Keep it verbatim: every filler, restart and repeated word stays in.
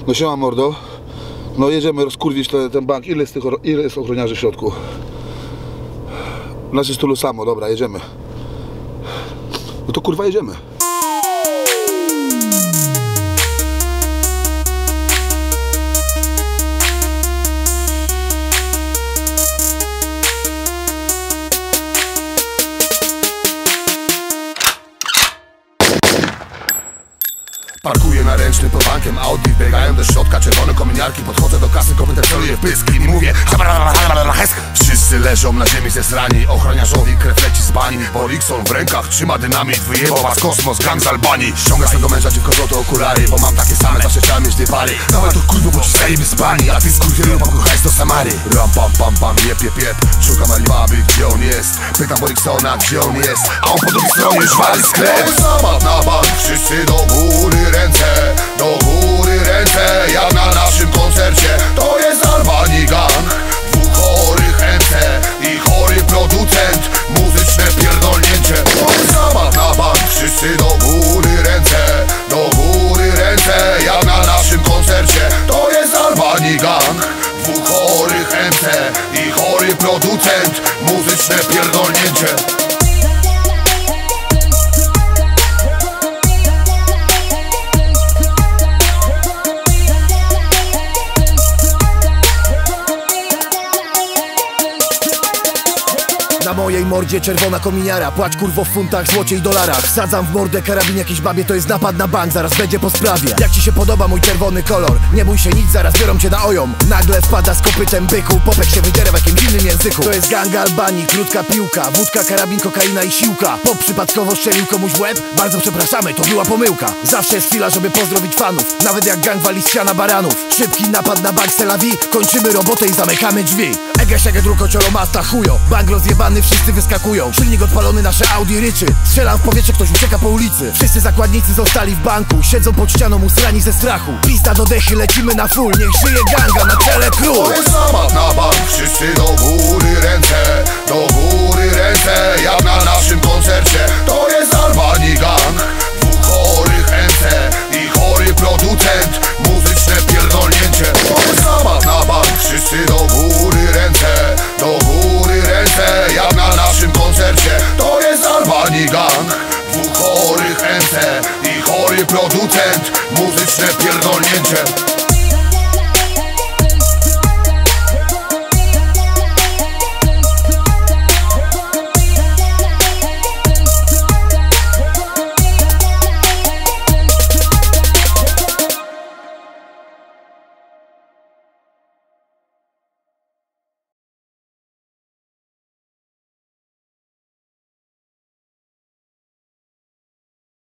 No siema mordo. No jedziemy rozkurwić ten, ten bank. Ile jest, tych, ile jest ochroniarzy w środku? Nas jest tylu samo, dobra, jedziemy. No to kurwa jedziemy. Parkuję na ręczny pod bankiem Audi, biegają do środka czerwone kominiarki. Podchodzę do kasy, kobietę celuję w pysk i mówię wszyscy leżą na ziemi zesrani. Ochroniarzowi krew leci z bani. Borikson w rękach trzyma dynamit. Wyjebał was kosmos, gang z Albanii. Ściąga swego męża, dziwko złote okulary, bo mam takie same, zawsze trzeba mieć dwie pary. Dawaj to kurwo, bo ci zajebie z bani. A ty skurwielu, pakuj hajs do Samary. Ram pam pam pam, jep jep jep. Szukam Alibaby, gdzie on jest. Pytam Boriksona, gdzie on jest. A on po drugiej stronie już wali sklep. Zabaw na bank, wszyscy do góry ręce, do góry ręce, jak na naszym koncercie. To jest Albanii gang, dwóch chorych ręce i chory producent, muzyczne pierdolnięcie. To jest zabaw na bank, wszyscy do góry ręce, do góry ręce, jak na naszym koncercie. To jest Albanii gang, dwóch chorych ręce i chory producent, muzyczne pierdolnięcie. Na mojej mordzie czerwona kominiara. Płać kurwo w funtach, złocie i dolarach. Wsadzam w mordę karabin jakiejś babie. To jest napad na bank, zaraz będzie po sprawie. Jak ci się podoba mój czerwony kolor? Nie bój się nic, zaraz biorą cię na ojom. Nagle wpada z kopytem byku. Popek się wydziera w jakimś innym języku. To jest gang Albanii, krótka piłka. Wódka, karabin, kokaina i siłka. Pop przypadkowo strzelił komuś w łeb? Bardzo przepraszamy, to była pomyłka. Zawsze jest chwila, żeby pozdrowić fanów. Nawet jak gang wali z siana baranów. Szybki napad na bank Tel Aviv. Kończymy robotę i zamykamy drzwi. Ege siege druko ciolo masta chujo. Bank rozjebany, wszyscy wyskakują. Silnik odpalony, nasze Audi ryczy. Strzelam w powietrze, ktoś ucieka po ulicy. Wszyscy zakładnicy zostali w banku. Siedzą pod ścianą usrani ze strachu. Pizda do dechy, lecimy na full. Niech żyje ganga, na czele król. To jest zabaw na bank, wszyscy do góry ręce, do góry ręce, jak na naszym koncercie. To